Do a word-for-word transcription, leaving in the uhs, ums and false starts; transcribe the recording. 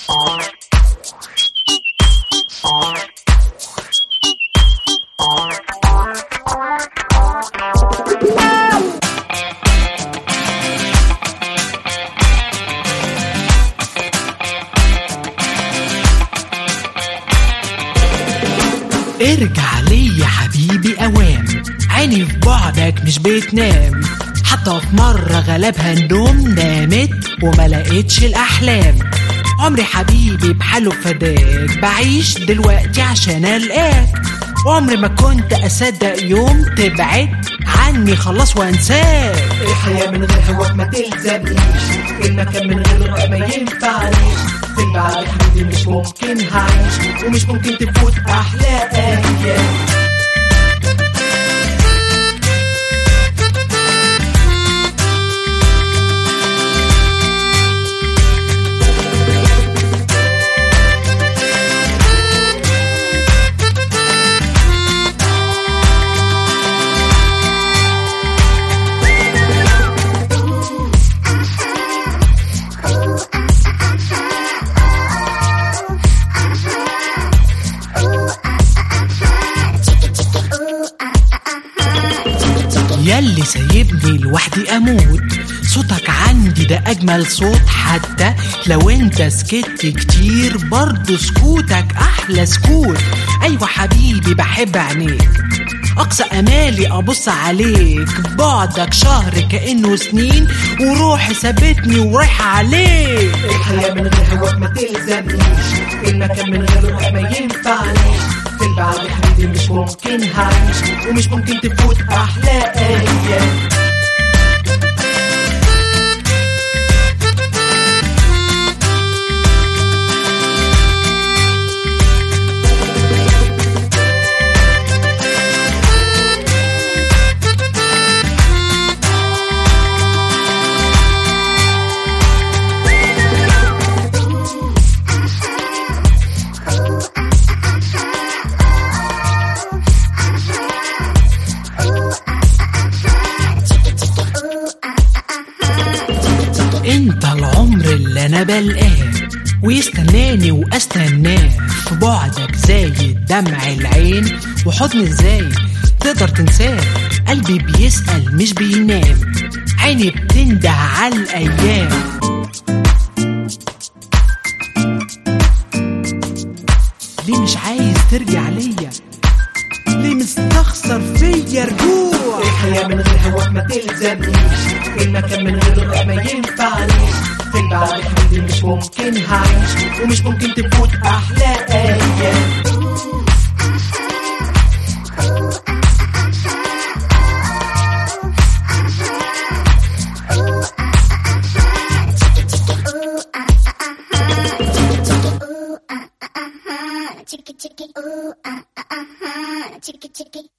ارجع لي يا حبيبي اوام، عيني في بعدك مش بتنام، حتى في مرة غلبها النوم، نامت وما لقيتش الاحلام. عمري حبيبي بحاله فداك، بعيش دلوقتي عشان القاك، عمري ما كنت اصدق يوم تبعد عني خلاص وانساك. الحياة من غير هواك ما تلزمنيش، المكان من غير رؤى ما ينفعنيش، في البعد حبيبي مش ممكن هعيش، ومش ممكن تفوت احلى ايام. ياللي سايبني لوحدي اموت، صوتك عندي ده اجمل صوت، حتى لو انت سكت كتير برضو سكوتك احلى سكوت. ايوه حبيبي بحب عينيك، اقصى امالي ابص عليك، بعدك شهر كانه سنين، وروحي سابتني ورايحه عليك. الحياة من غير هواك ما تلزمنيش، المكان من غير روح ما ينفعنيش، في البعد حبيبي مش ممكن هعيش، ومش ممكن تفوت احلى ايام. انت العمر اللي انا بلقاه، ويستناني واستناه، في بعدك زايد دمع العين، وحضن ازاي تقدر تنساه. قلبي بيسأل مش بينام، عيني بتنده على الايام. ليه مش عايز ترجع ليا؟ ليه مستخسر فيا رجوع؟ الحياة من غير هواك ما تلزمنيش، المكان من غير رؤى ما ينفعنيش، في البعد حبيبي مش ممكن هعيش، ومش ممكن تفوت احلى ايام. Chicky chicky ooh ah ah ah, chicky chicky.